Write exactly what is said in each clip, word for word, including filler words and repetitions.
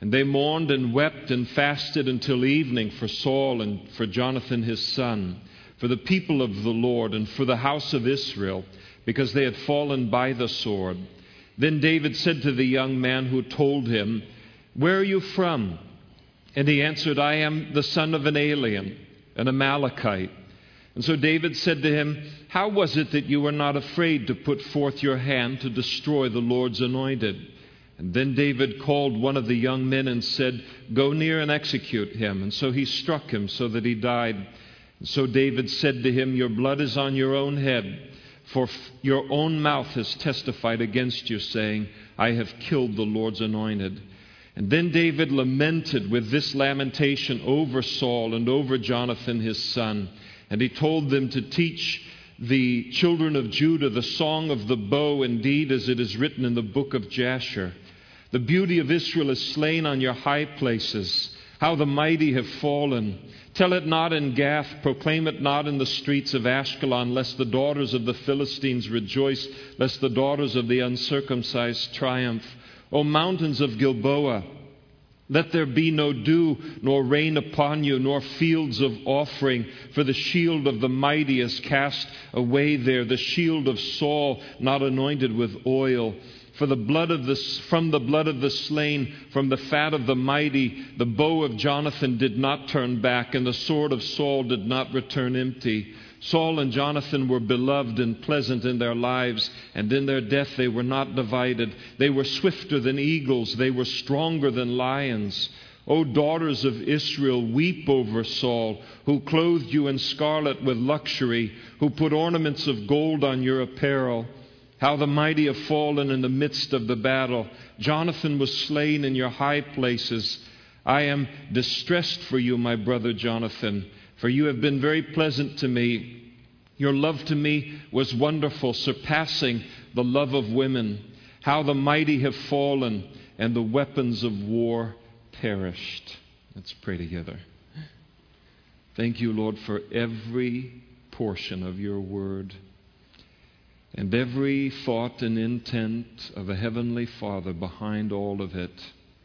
And they mourned and wept and fasted until evening for Saul and for Jonathan his son, for the people of the Lord and for the house of Israel, because they had fallen by the sword. Then David said to the young man who told him, "Where are you from?" And he answered, "I am the son of an alien, an Amalekite." And so David said to him, "How was it that you were not afraid to put forth your hand to destroy the Lord's anointed?" And then David called one of the young men and said, "Go near and execute him." And so he struck him so that he died. And so David said to him, "Your blood is on your own head, for your own mouth has testified against you, saying, 'I have killed the Lord's anointed.'" And then David lamented with this lamentation over Saul and over Jonathan his son. And he told them to teach the children of Judah the song of the bow, indeed as it is written in the book of Jasher. "The beauty of Israel is slain on your high places. How the mighty have fallen. Tell it not in Gath, proclaim it not in the streets of Ashkelon, lest the daughters of the Philistines rejoice, lest the daughters of the uncircumcised triumph. O mountains of Gilboa, let there be no dew nor rain upon you, nor fields of offering, for the shield of the mighty is cast away there, the shield of Saul not anointed with oil. For the blood of the, from the blood of the slain, from the fat of the mighty, the bow of Jonathan did not turn back, and the sword of Saul did not return empty. Saul and Jonathan were beloved and pleasant in their lives, and in their death they were not divided. They were swifter than eagles, they were stronger than lions. O daughters of Israel, weep over Saul, who clothed you in scarlet with luxury, who put ornaments of gold on your apparel. How the mighty have fallen in the midst of the battle. Jonathan was slain in your high places. I am distressed for you, my brother Jonathan, for you have been very pleasant to me. Your love to me was wonderful, surpassing the love of women. How the mighty have fallen, and the weapons of war perished." Let's pray together. Thank you, Lord, for every portion of your word, and every thought and intent of a heavenly Father behind all of it.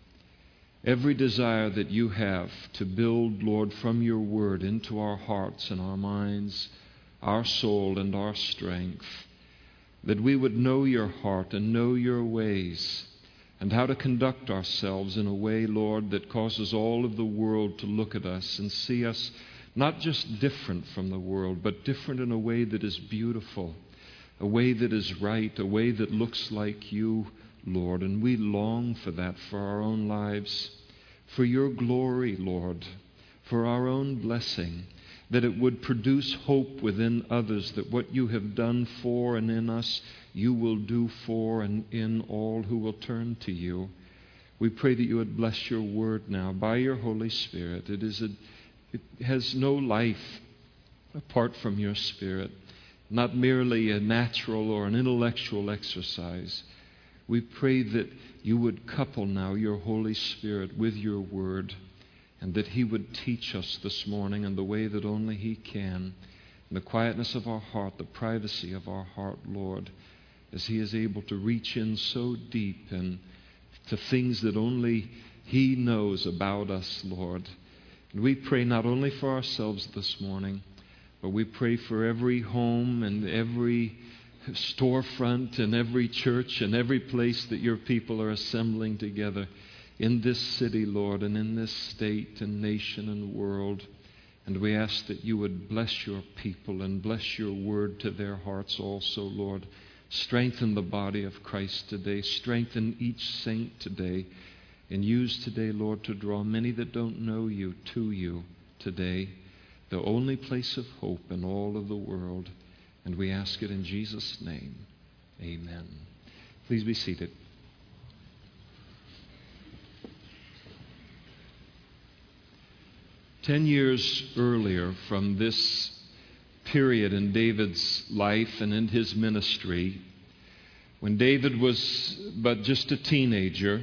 Every desire that you have to build, Lord, from your word into our hearts and our minds, our soul and our strength, that we would know your heart and know your ways, and how to conduct ourselves in a way, Lord, that causes all of the world to look at us and see us not just different from the world, but different in a way that is beautiful, a way that is right, a way that looks like you, Lord. And we long for that for our own lives, for your glory, Lord, for our own blessing, that it would produce hope within others, that what you have done for and in us, you will do for and in all who will turn to you. We pray that you would bless your word now by your Holy Spirit. It is a, it has no life apart from your Spirit, not merely a natural or an intellectual exercise. We pray that you would couple now your Holy Spirit with your word, and that he would teach us this morning in the way that only he can, in the quietness of our heart, the privacy of our heart, Lord, as he is able to reach in so deep and to things that only he knows about us, Lord. And we pray not only for ourselves this morning, but we pray for every home and every storefront and every church and every place that your people are assembling together in this city, Lord, and in this state and nation and world. And we ask that you would bless your people and bless your word to their hearts also, Lord. Strengthen the body of Christ today. Strengthen each saint today. And use today, Lord, to draw many that don't know you to you today, the only place of hope in all of the world. And we ask it in Jesus' name. Amen. Please be seated. Ten years earlier from this period in David's life and in his ministry, when David was but just a teenager,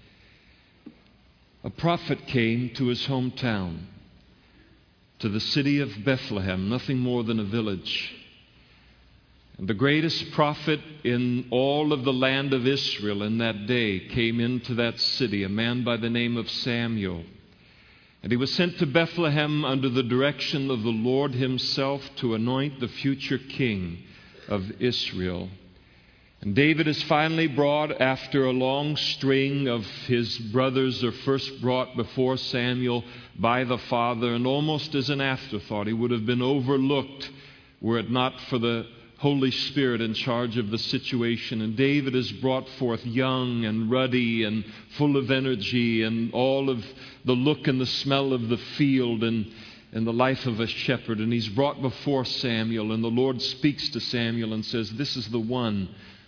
a prophet came to his hometown, to the city of Bethlehem, nothing more than a village. And the greatest prophet in all of the land of Israel in that day came into that city, a man by the name of Samuel. And he was sent to Bethlehem under the direction of the Lord himself to anoint the future king of Israel. And David is finally brought after a long string of his brothers are first brought before Samuel by the father, and almost as an afterthought, he would have been overlooked were it not for the Holy Spirit in charge of the situation. And David is brought forth young and ruddy and full of energy and all of the look and the smell of the field and, and the life of a shepherd. And he's brought before Samuel, and the Lord speaks to Samuel and says, "This is the one."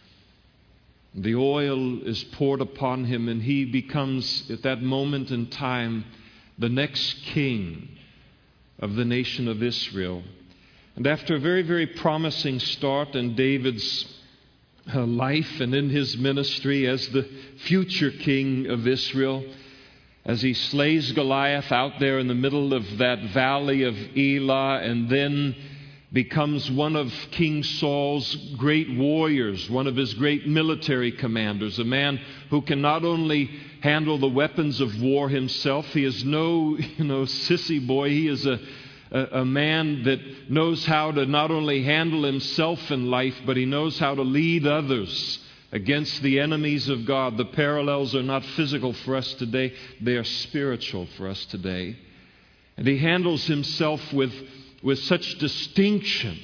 The oil is poured upon him, and he becomes, at that moment in time, the next king of the nation of Israel. And after a very, very promising start in David's uh, life and in his ministry as the future king of Israel, as he slays Goliath out there in the middle of that valley of Elah, and then becomes one of King Saul's great warriors, one of his great military commanders, a man who can not only handle the weapons of war himself, he is no, you know, sissy boy. He is a A, a man that knows how to not only handle himself in life, but he knows how to lead others against the enemies of God. The parallels are not physical for us today, they are spiritual for us today. And he handles himself with, with such distinction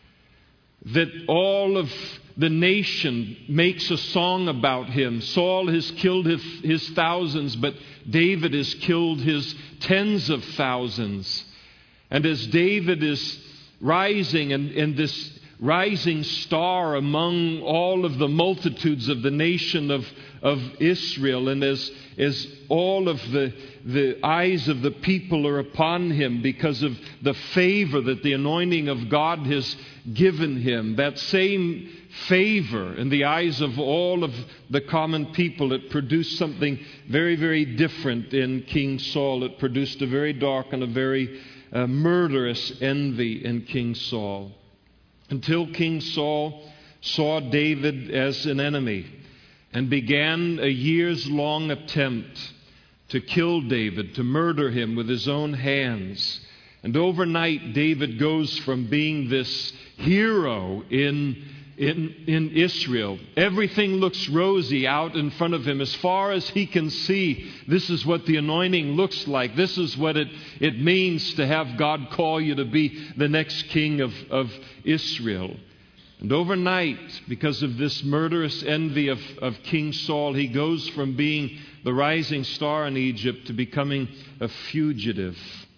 that all of the nation makes a song about him. Saul has killed his, his thousands, but David has killed his tens of thousands. And as David is rising, and, and this rising star among all of the multitudes of the nation of, of Israel, and as, as all of the, the eyes of the people are upon him because of the favor that the anointing of God has given him, that same favor in the eyes of all of the common people, it produced something very, very different in King Saul. It produced a very dark and a very Uh, murderous envy in King Saul, until King Saul saw David as an enemy and began a years-long attempt to kill David, to murder him with his own hands. And overnight, David goes from being this hero in In, in Israel. Everything looks rosy out in front of him. As far as he can see, this is what the anointing looks like. This is what it, it means to have God call you to be the next king of, of Israel. And overnight, because of this murderous envy of, of King Saul, he goes from being the rising star in Egypt to becoming a fugitive.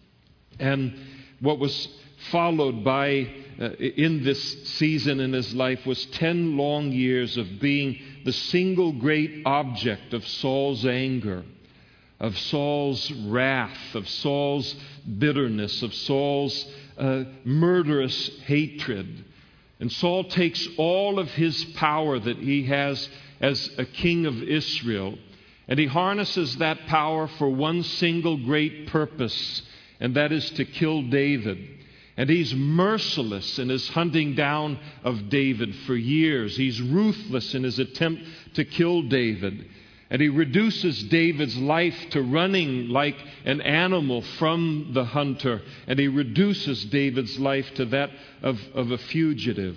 And what was followed by Uh, in this season in his life was ten long years of being the single great object of Saul's anger, of Saul's wrath, of Saul's bitterness, of Saul's uh, murderous hatred. And Saul takes all of his power that he has as a king of Israel, and he harnesses that power for one single great purpose, and that is to kill David. And he's merciless in his hunting down of David for years. He's ruthless in his attempt to kill David. And he reduces David's life to running like an animal from the hunter. And he reduces David's life to that of, of a fugitive.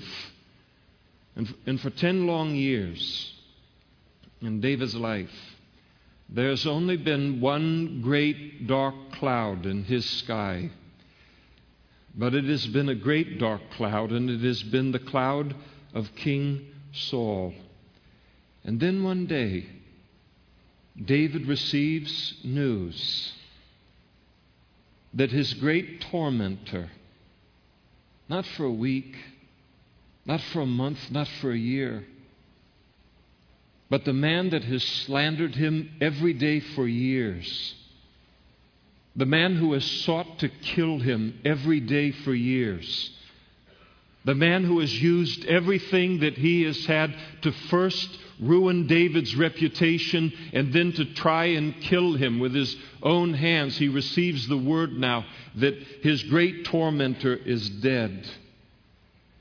And, and for ten long years in David's life, there's only been one great dark cloud in his sky. But it has been a great dark cloud, and it has been the cloud of King Saul. And then one day, David receives news that his great tormentor, not for a week, not for a month, not for a year, but the man that has slandered him every day for years, the man who has sought to kill him every day for years, the man who has used everything that he has had to first ruin David's reputation and then to try and kill him with his own hands, he receives the word now that his great tormentor is dead.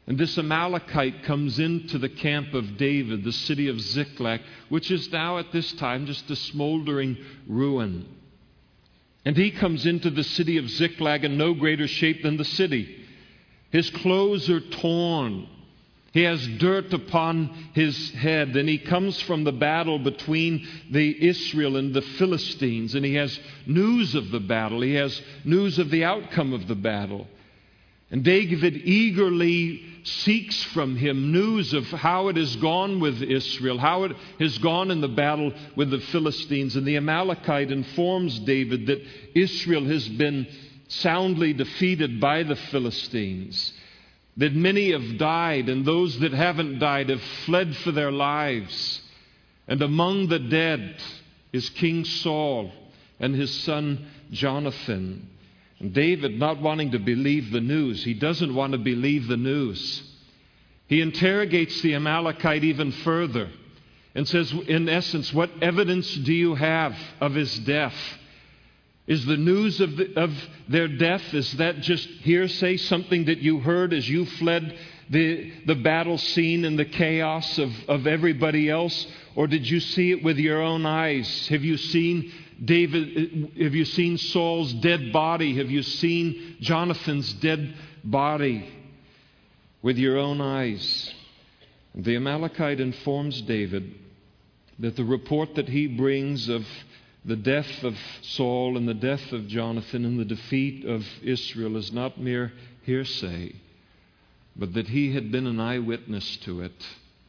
And this Amalekite comes into the camp of David, the city of Ziklag, which is now at this time just a smoldering ruin. And he comes into the city of Ziklag in no greater shape than the city. His clothes are torn. He has dirt upon his head, and he comes from the battle between the Israel and the Philistines, and he has news of the battle. He has news of the outcome of the battle. And David eagerly seeks from him news of how it has gone with Israel, how it has gone in the battle with the Philistines. And the Amalekite informs David that Israel has been soundly defeated by the Philistines, that many have died, and those that haven't died have fled for their lives. And among the dead is King Saul and his son Jonathan. And David, not wanting to believe the news, he doesn't want to believe the news. He interrogates the Amalekite even further and says, in essence, what evidence do you have of his death? Is the news of, the, of their death, is that just hearsay, something that you heard as you fled the, the battle scene and the chaos of, of everybody else? Or did you see it with your own eyes? Have you seen David, have you seen Saul's dead body? Have you seen Jonathan's dead body with your own eyes? The Amalekite informs David that the report that he brings of the death of Saul and the death of Jonathan and the defeat of Israel is not mere hearsay, but that he had been an eyewitness to it.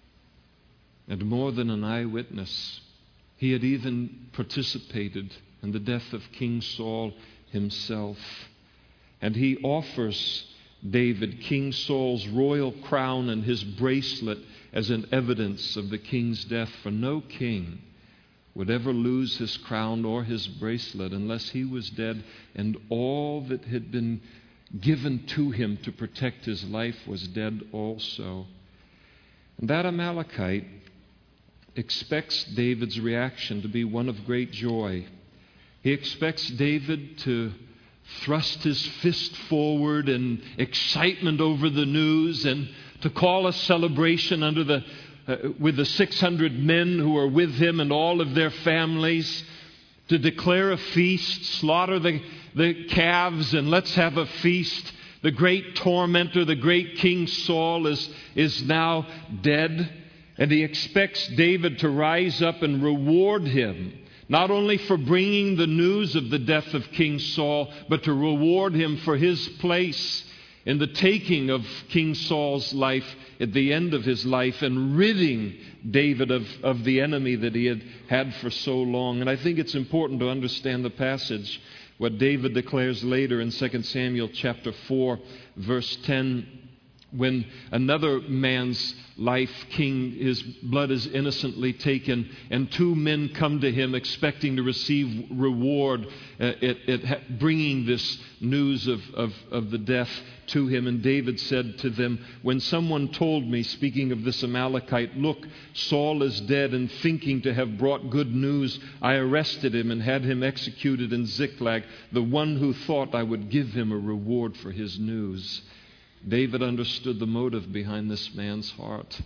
And more than an eyewitness, he had even participated in the death of King Saul himself. And he offers David King Saul's royal crown and his bracelet as an evidence of the king's death. For no king would ever lose his crown or his bracelet unless he was dead, and all that had been given to him to protect his life was dead also. And that Amalekite expects David's reaction to be one of great joy. He expects David to thrust his fist forward in excitement over the news and to call a celebration under the uh, with the six hundred men who are with him and all of their families, to declare a feast, slaughter the, the calves, and let's have a feast. The great tormentor, the great King Saul is, is now dead. And he expects David to rise up and reward him, not only for bringing the news of the death of King Saul, but to reward him for his place in the taking of King Saul's life at the end of his life and ridding David of, of the enemy that he had had for so long. And I think it's important to understand the passage, what David declares later in Second Samuel chapter four, verse ten, when another man's life, king, his blood is innocently taken, and two men come to him expecting to receive reward uh, at, at bringing this news of, of, of the death to him. And David said to them, when someone told me, speaking of this Amalekite, look, Saul is dead, and thinking to have brought good news, I arrested him and had him executed in Ziklag, the one who thought I would give him a reward for his news. David understood the motive behind this man's heart,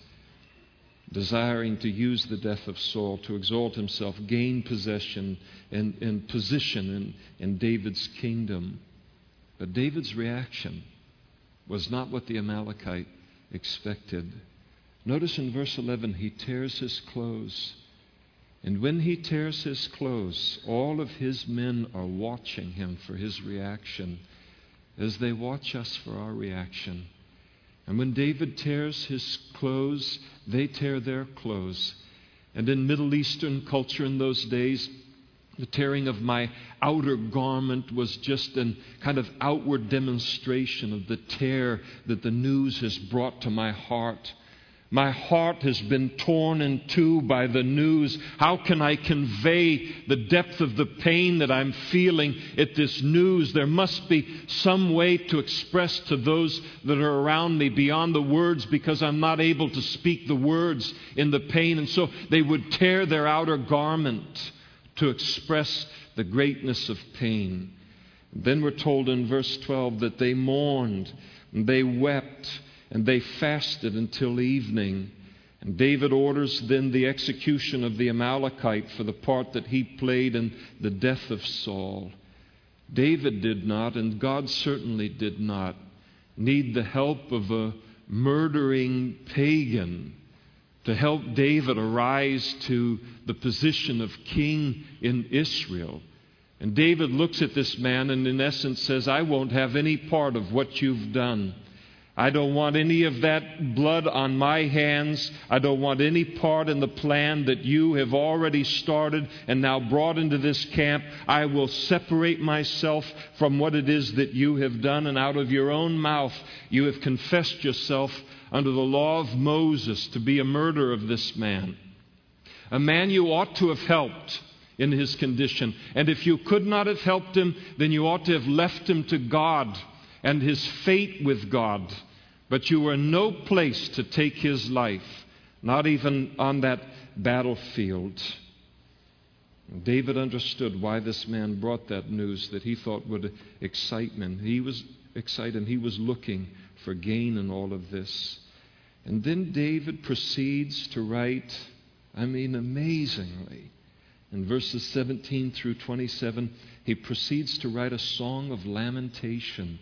desiring to use the death of Saul to exalt himself, gain possession and, and position in, in David's kingdom. But David's reaction was not what the Amalekite expected. Notice in verse eleven, he tears his clothes. And when he tears his clothes, all of his men are watching him for his reaction, as they watch us for our reaction. And when David tears his clothes, they tear their clothes. And in Middle Eastern culture in those days, the tearing of my outer garment was just a kind of outward demonstration of the tear that the news has brought to my heart. My heart has been torn in two by the news. How can I convey the depth of the pain that I'm feeling at this news? There must be some way to express to those that are around me beyond the words, because I'm not able to speak the words in the pain. And so they would tear their outer garment to express the greatness of pain. Then we're told in verse twelve that they mourned and they wept and they fasted until evening. And David orders then the execution of the Amalekite for the part that he played in the death of Saul. David did not, and God certainly did not, need the help of a murdering pagan to help David arise to the position of king in Israel. And David looks at this man and in essence says, I won't have any part of what you've done. I don't want any of that blood on my hands. I don't want any part in the plan that you have already started and now brought into this camp. I will separate myself from what it is that you have done. And out of your own mouth, you have confessed yourself under the law of Moses to be a murderer of this man. A man you ought to have helped in his condition. And if you could not have helped him, then you ought to have left him to God and his fate with God. But you were in no place to take his life, not even on that battlefield. David understood why this man brought that news that he thought would excite him. He was excited. He was looking for gain in all of this. And then David proceeds to write, I mean amazingly, in verses seventeen through twenty-seven, he proceeds to write a song of lamentation,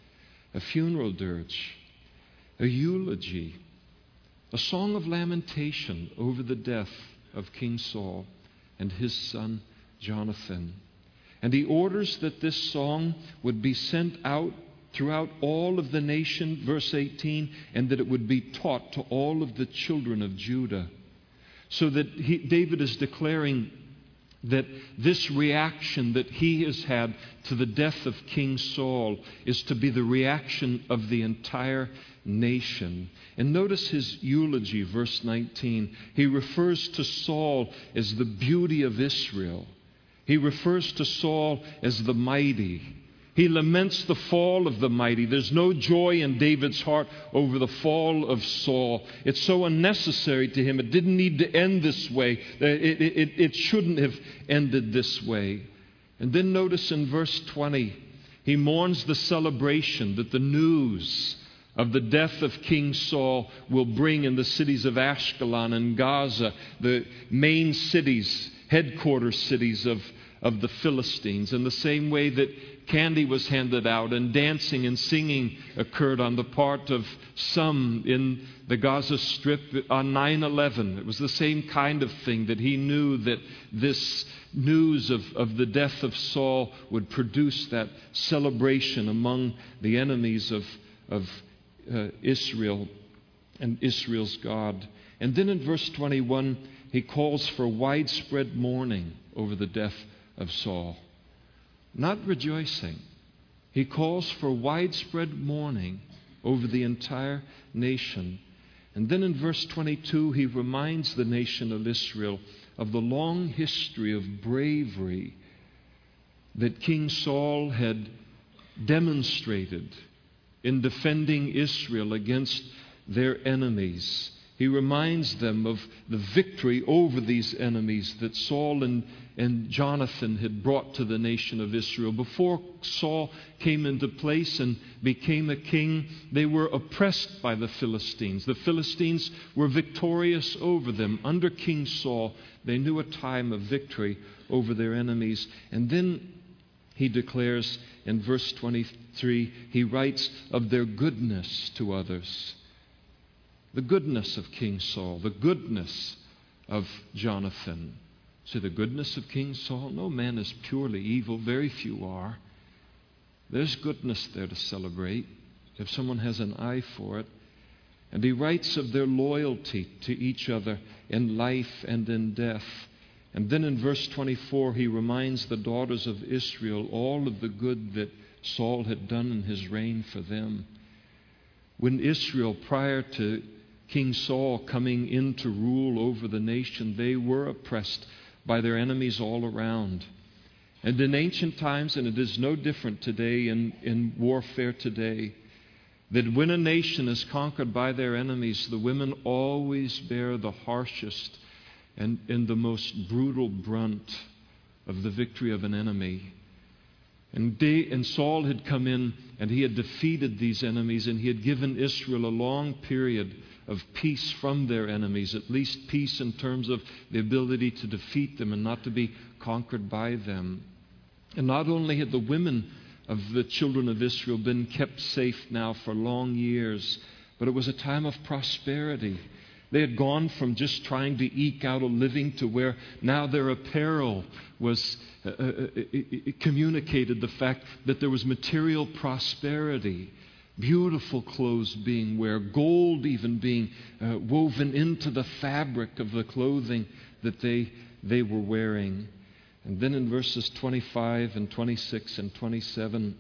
a funeral dirge, a eulogy, a song of lamentation over the death of King Saul and his son Jonathan. And he orders that this song would be sent out throughout all of the nation, verse eighteen, and that it would be taught to all of the children of Judah. So that he, David is declaring that this reaction that he has had to the death of King Saul is to be the reaction of the entire nation. And notice his eulogy, verse nineteen. He refers to Saul as the beauty of Israel. He refers to Saul as the mighty. He laments the fall of the mighty. There's no joy in David's heart over the fall of Saul. It's so unnecessary to him. It didn't need to end this way. It, it, it shouldn't have ended this way. And then notice in verse twenty, he mourns the celebration that the news of the death of King Saul will bring in the cities of Ashkelon and Gaza, the main cities, headquarters cities of, of the Philistines. In the same way that candy was handed out and dancing and singing occurred on the part of some in the Gaza Strip on nine eleven. It was the same kind of thing, that he knew that this news of, of the death of Saul would produce that celebration among the enemies of, of uh, Israel and Israel's God. And then in verse twenty-one, he calls for widespread mourning over the death of Saul. Not rejoicing. He calls for widespread mourning over the entire nation. And then in verse twenty-two, he reminds the nation of Israel of the long history of bravery that King Saul had demonstrated in defending Israel against their enemies. He reminds them of the victory over these enemies that Saul and, and Jonathan had brought to the nation of Israel. Before Saul came into place and became a king, they were oppressed by the Philistines. The Philistines were victorious over them. Under King Saul, they knew a time of victory over their enemies. And then he declares in verse twenty-three, he writes of their goodness to others. The goodness of King Saul, the goodness of Jonathan. See, the goodness of King Saul? No man is purely evil. Very few are. There's goodness there to celebrate if someone has an eye for it. And he writes of their loyalty to each other in life and in death. And then in verse twenty-four, he reminds the daughters of Israel all of the good that Saul had done in his reign for them. When Israel, prior to King Saul coming in to rule over the nation, they were oppressed by their enemies all around. And in ancient times, and it is no different today in, in warfare today, that when a nation is conquered by their enemies, the women always bear the harshest and, and the most brutal brunt of the victory of an enemy. And, Da- and Saul had come in and he had defeated these enemies, and he had given Israel a long period of peace from their enemies, at least peace in terms of the ability to defeat them and not to be conquered by them. And not only had the women of the children of Israel been kept safe now for long years, but it was a time of prosperity. They had gone from just trying to eke out a living to where now their apparel was uh, uh, it, it communicated the fact that there was material prosperity, beautiful clothes being worn, gold even being uh, woven into the fabric of the clothing that they they were wearing. And then in verses twenty-five and twenty-six and twenty-seven,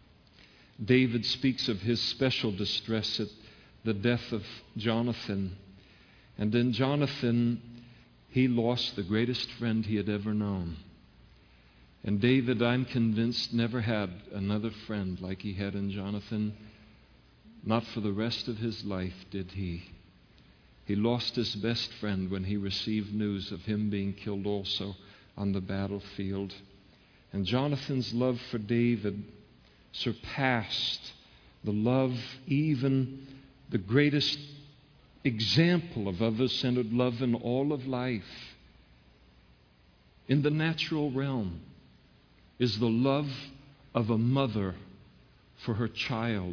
David speaks of his special distress at the death of Jonathan. And in Jonathan, he lost the greatest friend he had ever known. And David, I'm convinced, never had another friend like he had in Jonathan. Not for the rest of his life did he. He lost his best friend when he received news of him being killed also on the battlefield. And Jonathan's love for David surpassed the love, even the greatest example of other-centered love in all of life. In the natural realm is the love of a mother for her child,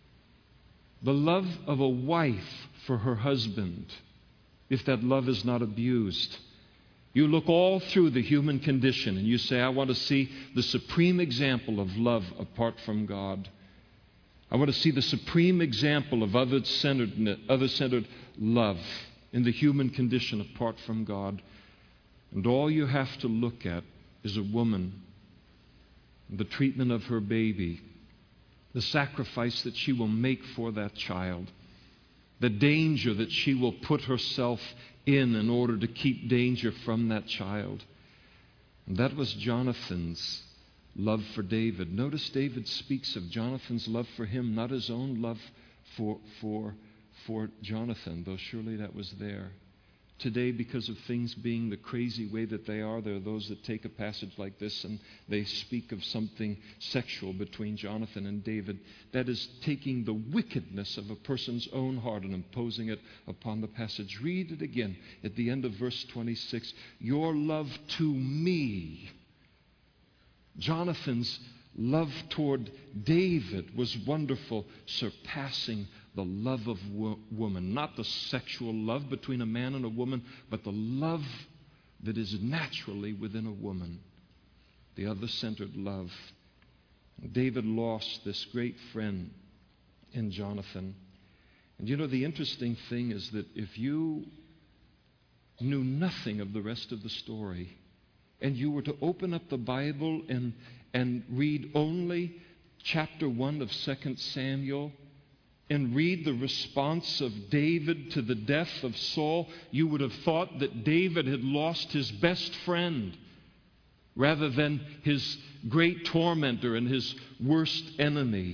the love of a wife for her husband, if that love is not abused. You look all through the human condition and you say, I want to see the supreme example of love apart from God. I want to see the supreme example of other-centered, other-centered love in the human condition apart from God. And all you have to look at is a woman, the treatment of her baby, the sacrifice that she will make for that child, the danger that she will put herself in in order to keep danger from that child. And that was Jonathan's love for David. Notice David speaks of Jonathan's love for him, not his own love for, for, for Jonathan, though surely that was there. Today, because of things being the crazy way that they are, there are those that take a passage like this and they speak of something sexual between Jonathan and David. That is taking the wickedness of a person's own heart and imposing it upon the passage. Read it again at the end of verse twenty-six. Your love to me. Jonathan's love toward David was wonderful, surpassing the love of wo- woman. Not the sexual love between a man and a woman, but the love that is naturally within a woman. The other-centered love. David lost this great friend in Jonathan. And you know, the interesting thing is that if you knew nothing of the rest of the story, and you were to open up the Bible and, and read only chapter one of Second Samuel and read the response of David to the death of Saul, you would have thought that David had lost his best friend rather than his great tormentor and his worst enemy.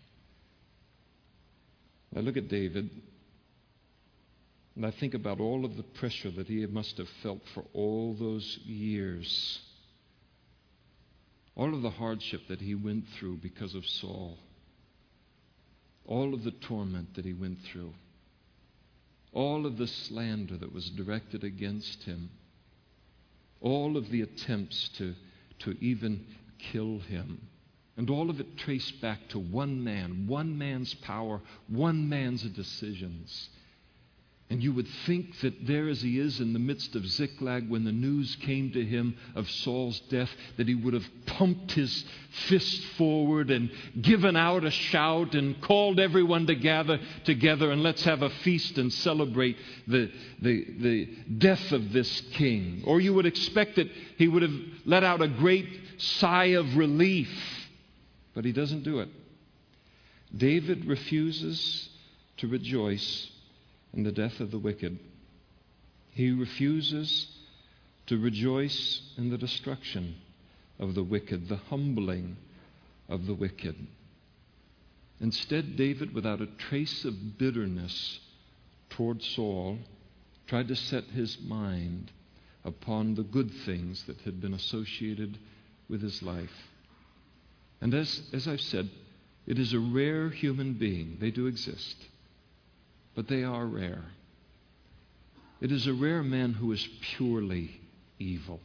I look at David and I think about all of the pressure that he must have felt for all those years. All of the hardship that he went through because of Saul. All of the torment that he went through. All of the slander that was directed against him. All of the attempts to, to even kill him. And all of it traced back to one man, one man's power, one man's decisions. And you would think that there as he is in the midst of Ziklag, when the news came to him of Saul's death, that he would have pumped his fist forward and given out a shout and called everyone to gather together and let's have a feast and celebrate the, the, the death of this king. Or you would expect that he would have let out a great sigh of relief. But he doesn't do it. David refuses to rejoice in the death of the wicked. He refuses to rejoice in the destruction of the wicked, the humbling of the wicked. Instead, David, without a trace of bitterness toward Saul, tried to set his mind upon the good things that had been associated with his life. And as, as I've said, it is a rare human being. They do exist, but they are rare. It is a rare man who is purely evil.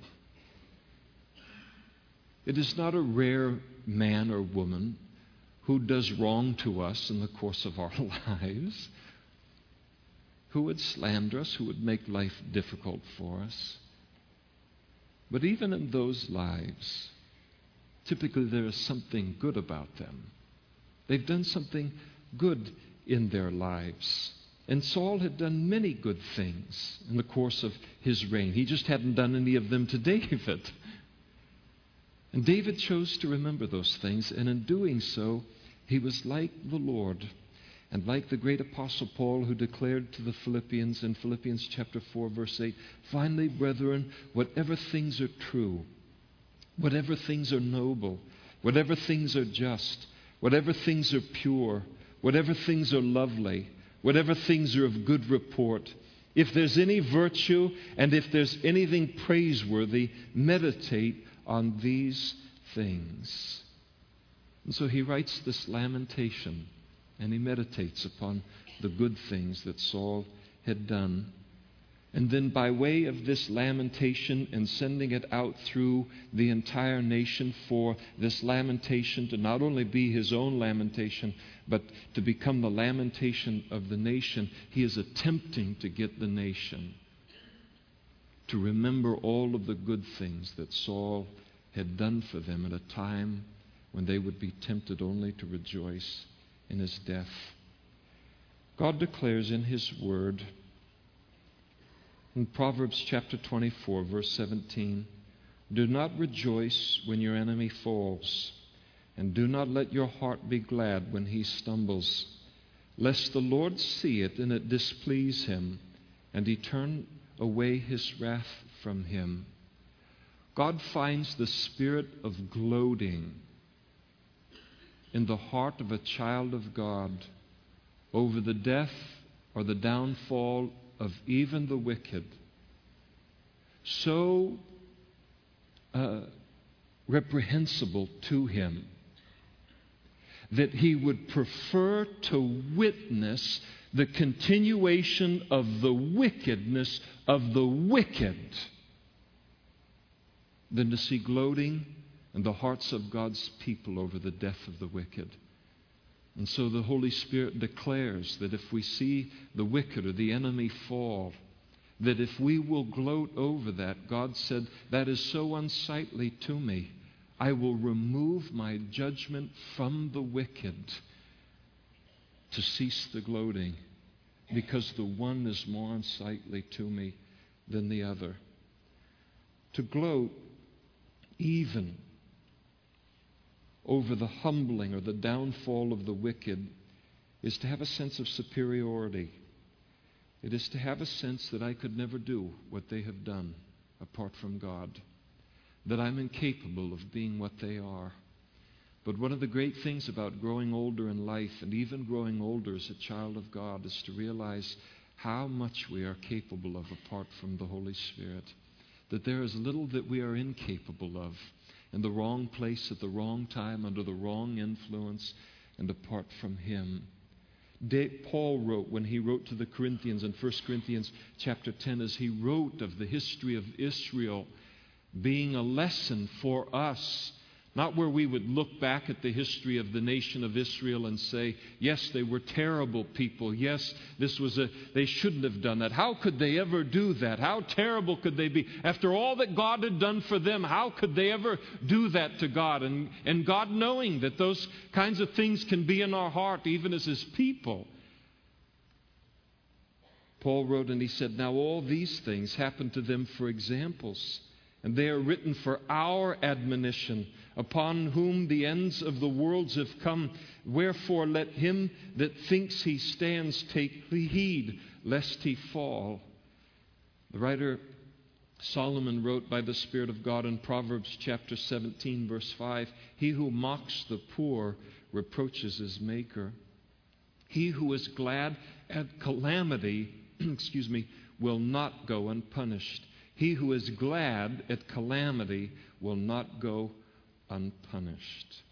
It is not a rare man or woman who does wrong to us in the course of our lives, who would slander us, who would make life difficult for us. But even in those lives, typically there is something good about them. They've done something good in their lives. And Saul had done many good things in the course of his reign. He just hadn't done any of them to David. And David chose to remember those things, and in doing so, he was like the Lord, and like the great apostle Paul, who declared to the Philippians in Philippians chapter four, verse eight, "Finally, brethren, whatever things are true, whatever things are noble, whatever things are just, whatever things are pure, whatever things are lovely, whatever things are of good report, if there's any virtue and if there's anything praiseworthy, meditate on these things." And so he writes this lamentation, and he meditates upon the good things that Saul had done. And then by way of this lamentation and sending it out through the entire nation, for this lamentation to not only be his own lamentation, but to become the lamentation of the nation, he is attempting to get the nation to remember all of the good things that Saul had done for them at a time when they would be tempted only to rejoice in his death. God declares in his word, in Proverbs chapter twenty-four, verse seventeen, "Do not rejoice when your enemy falls, and do not let your heart be glad when he stumbles, lest the Lord see it and it displease him, and he turn away his wrath from him." God finds the spirit of gloating in the heart of a child of God over the death or the downfall of even the wicked, so uh, reprehensible to him that he would prefer to witness the continuation of the wickedness of the wicked than to see gloating in the hearts of God's people over the death of the wicked. And so the Holy Spirit declares that if we see the wicked or the enemy fall, that if we will gloat over that, God said, "That is so unsightly to me. I will remove my judgment from the wicked to cease the gloating, because the one is more unsightly to me than the other." To gloat even over the humbling or the downfall of the wicked is to have a sense of superiority. It is to have a sense that I could never do what they have done apart from God, that I'm incapable of being what they are. But one of the great things about growing older in life, and even growing older as a child of God, is to realize how much we are capable of apart from the Holy Spirit. That there is little that we are incapable of, in the wrong place at the wrong time, under the wrong influence, and apart from Him. Paul wrote, when he wrote to the Corinthians in First Corinthians chapter ten, as he wrote of the history of Israel being a lesson for us, not where we would look back at the history of the nation of Israel and say, yes, they were terrible people. Yes, this was a, they shouldn't have done that. How could they ever do that? How terrible could they be? After all that God had done for them, how could they ever do that to God? And, and God, knowing that those kinds of things can be in our heart, even as His people. Paul wrote and he said, now all these things happened to them for examples, and they are written for our admonition, upon whom the ends of the worlds have come. Wherefore let him that thinks he stands take heed, lest he fall. The writer Solomon wrote by the Spirit of God in Proverbs chapter seventeen, verse five, he who mocks the poor reproaches his Maker. He who is glad at calamity, excuse me, will not go unpunished. He who is glad at calamity will not go unpunished.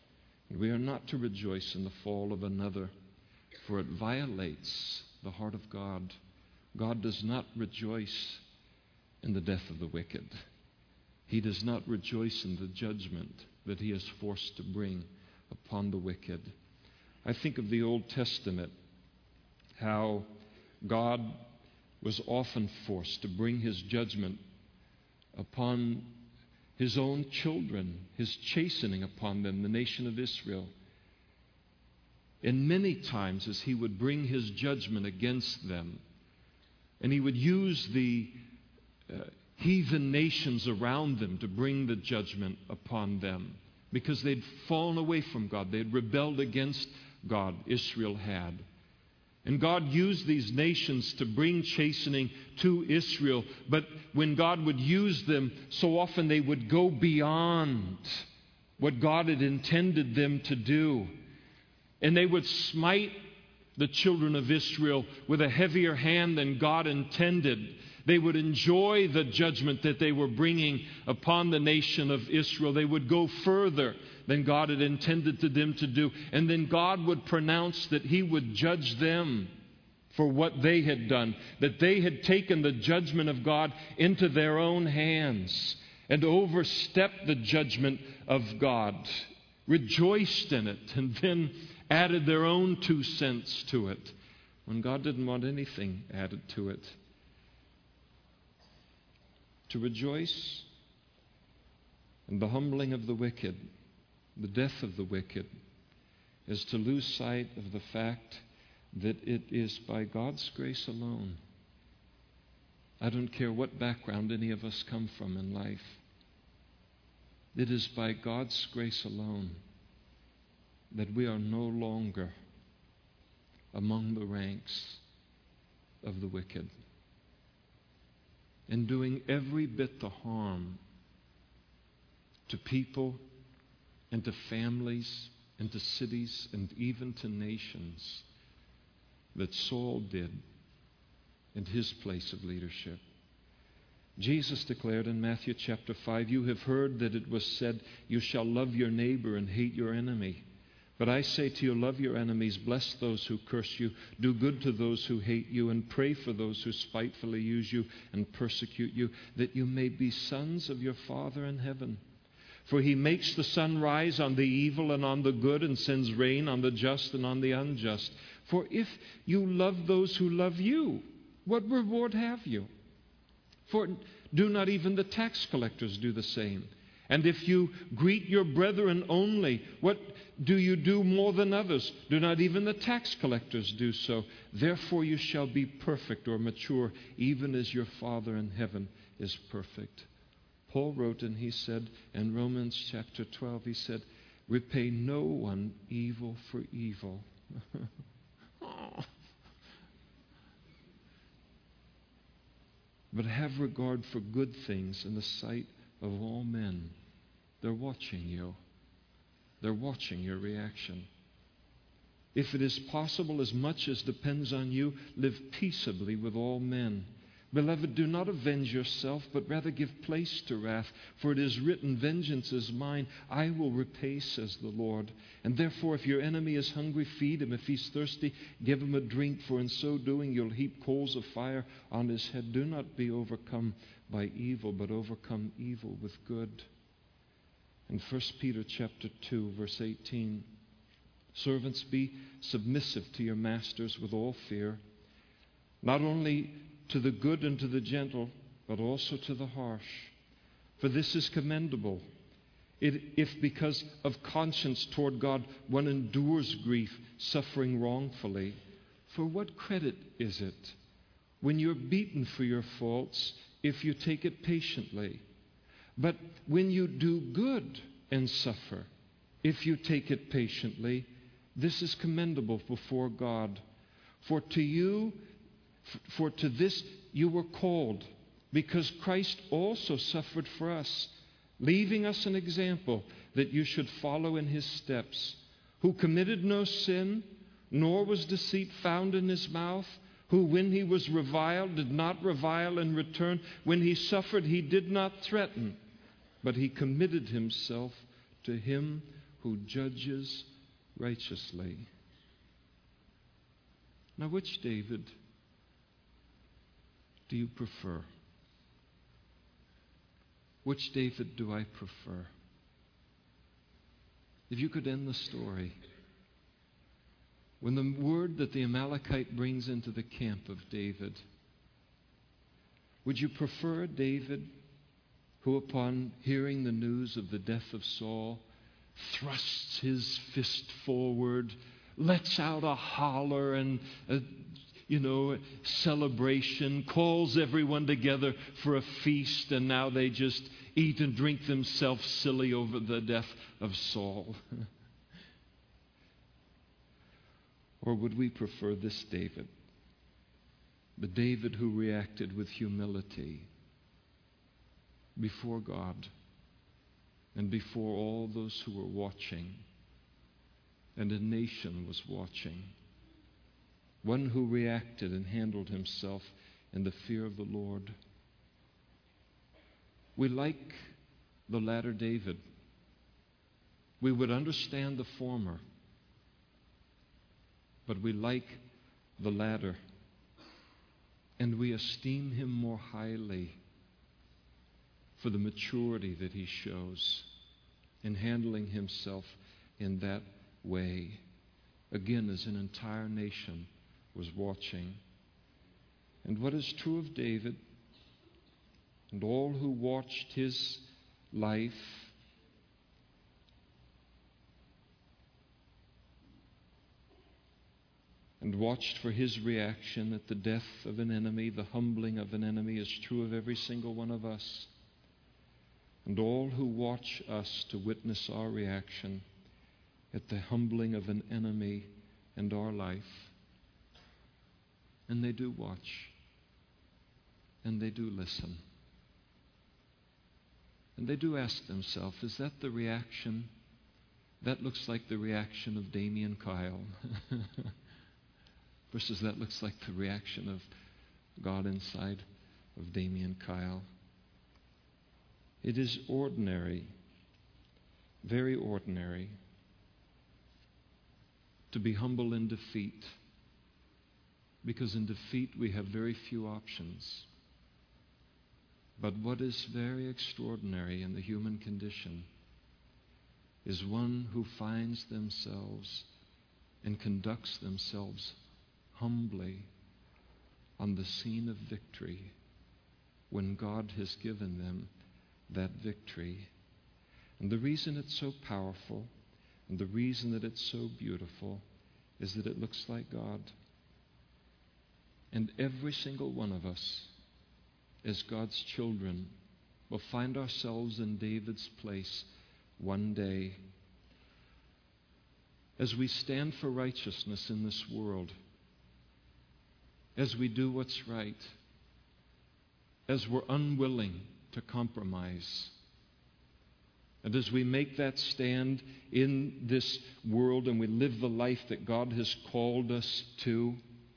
We are not to rejoice in the fall of another, for it violates the heart of God. God does not rejoice in the death of the wicked. He does not rejoice in the judgment that He is forced to bring upon the wicked. I think of the Old Testament, how God was often forced to bring His judgment upon His own children, His chastening upon them, the nation of Israel. And many times as He would bring His judgment against them, and He would use the uh, heathen nations around them to bring the judgment upon them, because they'd fallen away from God. They had rebelled against God, Israel had. And God used these nations to bring chastening to Israel. But when God would use them, so often they would go beyond what God had intended them to do. And they would smite the children of Israel with a heavier hand than God intended. They would enjoy the judgment that they were bringing upon the nation of Israel. They would go further than God had intended to them to do. And then God would pronounce that He would judge them for what they had done, that they had taken the judgment of God into their own hands and overstepped the judgment of God, rejoiced in it, and then added their own two cents to it when God didn't want anything added to it. To rejoice in the humbling of the wicked, the death of the wicked, is to lose sight of the fact that it is by God's grace alone. I don't care what background any of us come from in life. It is by God's grace alone that we are no longer among the ranks of the wicked and doing every bit the harm to people and to families and to cities and even to nations that Saul did in his place of leadership. Jesus declared in Matthew chapter five, "You have heard that it was said, 'You shall love your neighbor and hate your enemy.' But I say to you, love your enemies, bless those who curse you, do good to those who hate you, and pray for those who spitefully use you and persecute you, that you may be sons of your Father in heaven. For He makes the sun rise on the evil and on the good, and sends rain on the just and on the unjust. For if you love those who love you, what reward have you? For do not even the tax collectors do the same? And if you greet your brethren only, what do you do more than others? Do not even the tax collectors do so? Therefore you shall be perfect or mature, even as your Father in heaven is perfect." Paul wrote, and he said in Romans chapter twelve, he said, "Repay no one evil for evil." But have regard for good things in the sight of all men. They're watching you. They're watching your reaction. If it is possible, as much as depends on you, live peaceably with all men. Beloved, do not avenge yourself, but rather give place to wrath. For it is written, "Vengeance is mine, I will repay, says the Lord." And therefore, if your enemy is hungry, feed him. If he's thirsty, give him a drink. For in so doing, you'll heap coals of fire on his head. Do not be overcome by evil, but overcome evil with good. In First Peter chapter two, verse eighteen, "Servants, be submissive to your masters with all fear, not only to the good and to the gentle, but also to the harsh. For this is commendable, it, if because of conscience toward God one endures grief, suffering wrongfully. For what credit is it when you're beaten for your faults, if you take it patiently? But when you do good and suffer, if you take it patiently, this is commendable before God. For to you, for to this you were called, because Christ also suffered for us, leaving us an example that you should follow in His steps, who committed no sin, nor was deceit found in His mouth, who when He was reviled did not revile in return, when He suffered He did not threaten, but He committed Himself to Him who judges righteously. Now, which David do you prefer? Which David do I prefer? If you could end the story, when the word that the Amalekite brings into the camp of David, would you prefer David who, upon hearing the news of the death of Saul, thrusts his fist forward, lets out a holler and a, you know, celebration, calls everyone together for a feast, and now they just eat and drink themselves silly over the death of Saul? Or would we prefer this David, the David who reacted with humility before God and before all those who were watching, and a nation was watching? One who reacted and handled himself in the fear of the Lord. We like the latter David. We would understand the former, but we like the latter, and we esteem him more highly for the maturity that he shows in handling himself in that way. Again, as an entire nation was watching. And what is true of David and all who watched his life, and watched for his reaction at the death of an enemy, the humbling of an enemy, is true of every single one of us. And all who watch us to witness our reaction at the humbling of an enemy and our life. And they do watch. And they do listen. And they do ask themselves, is that the reaction? That looks like the reaction of Damien Kyle. Versus that looks like the reaction of God inside of Damien Kyle. It is ordinary, very ordinary, to be humble in defeat, because in defeat we have very few options. But what is very extraordinary in the human condition is one who finds themselves and conducts themselves humbly on the scene of victory when God has given them that victory. And the reason it's so powerful and the reason that it's so beautiful is that it looks like God. And every single one of us, as God's children, will find ourselves in David's place one day. As we stand for righteousness in this world, as we do what's right, as we're unwilling to compromise, and as we make that stand in this world and we live the life that God has called us to,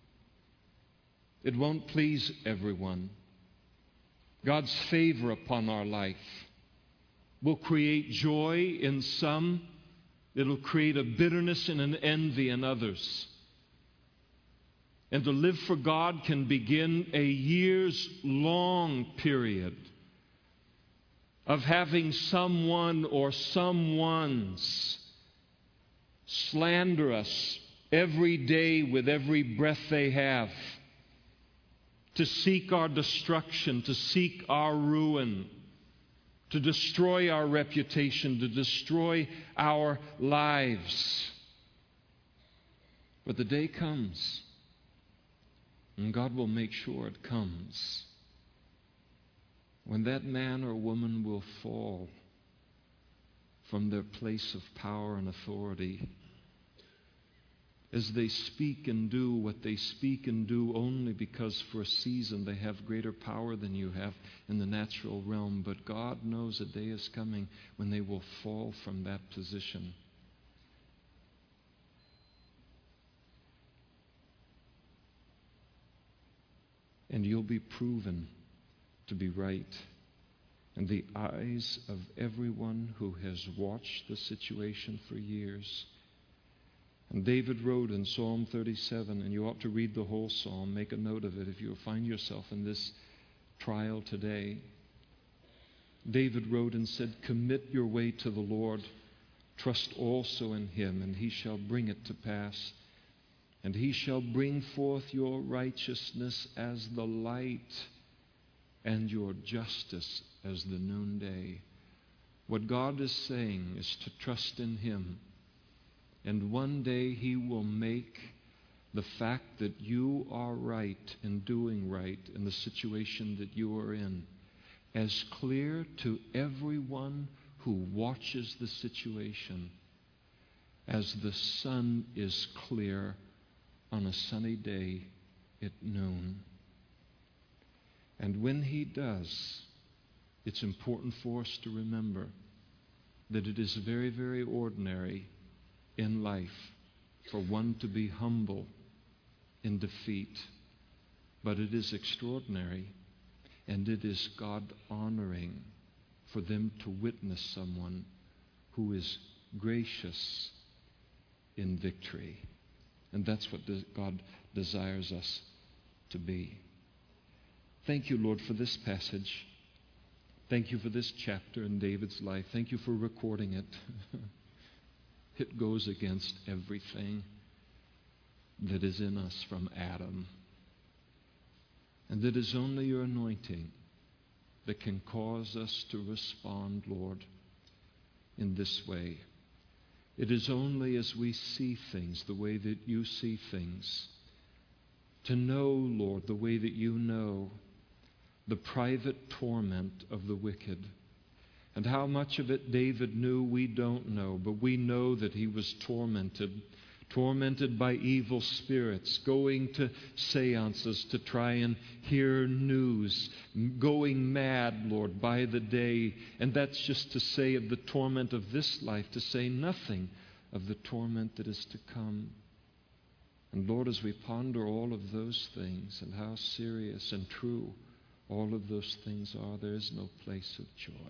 it won't please everyone. God's favor upon our life will create joy in some. It'll create a bitterness and an envy in others. And to live for God can begin a years-long period of having someone or someones slander us every day with every breath they have, to seek our destruction, to seek our ruin, to destroy our reputation, to destroy our lives. But the day comes, and God will make sure it comes, when that man or woman will fall from their place of power and authority, as they speak and do what they speak and do only because for a season they have greater power than you have in the natural realm. But God knows a day is coming when they will fall from that position. And you'll be proven to be right. and the eyes of everyone who has watched the situation for years. And David wrote in Psalm thirty-seven, and you ought to read the whole psalm, make a note of it if you find yourself in this trial today. David wrote and said, "Commit your way to the Lord, trust also in him, and he shall bring it to pass. And he shall bring forth your righteousness as the light, and your justice as the noonday." What God is saying is to trust in him. And one day he will make the fact that you are right in doing right in the situation that you are in as clear to everyone who watches the situation as the sun is clear on a sunny day at noon. And when he does, it's important for us to remember that it is very, very ordinary in life for one to be humble in defeat. But it is extraordinary and it is God-honoring for them to witness someone who is gracious in victory. And that's what God desires us to be. Thank you, Lord, for this passage. Thank you for this chapter in David's life. Thank you for recording it. It goes against everything that is in us from Adam. And it is only your anointing that can cause us to respond, Lord, in this way. It is only as we see things the way that you see things, to know, Lord, the way that you know the private torment of the wicked. And how much of it David knew, we don't know, but we know that he was tormented, tormented by evil spirits, going to seances to try and hear news, going mad, Lord, by the day. And that's just to say of the torment of this life, to say nothing of the torment that is to come. And Lord, as we ponder all of those things and how serious and true all of those things are, there is no place of joy.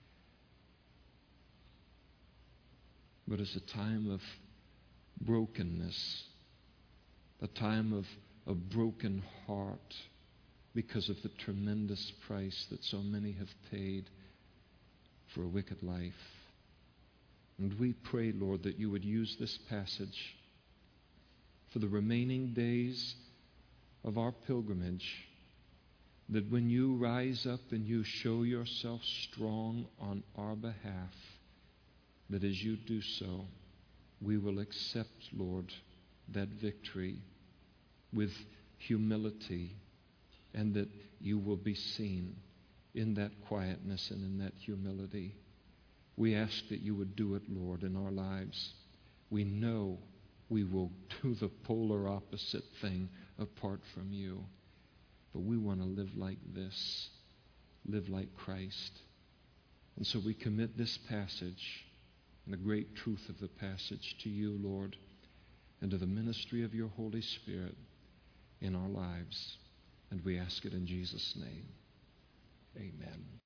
But it's a time of brokenness, a time of a broken heart because of the tremendous price that so many have paid for a wicked life. And we pray, Lord, that you would use this passage for the remaining days of our pilgrimage, that when you rise up and you show yourself strong on our behalf, that as you do so, we will accept, Lord, that victory with humility, and that you will be seen in that quietness and in that humility. We ask that you would do it, Lord, in our lives. We know we will do the polar opposite thing apart from you. But we want to live like this, live like Christ. And so we commit this passage and the great truth of the passage to you, Lord, and to the ministry of your Holy Spirit in our lives. And we ask it in Jesus' name. Amen.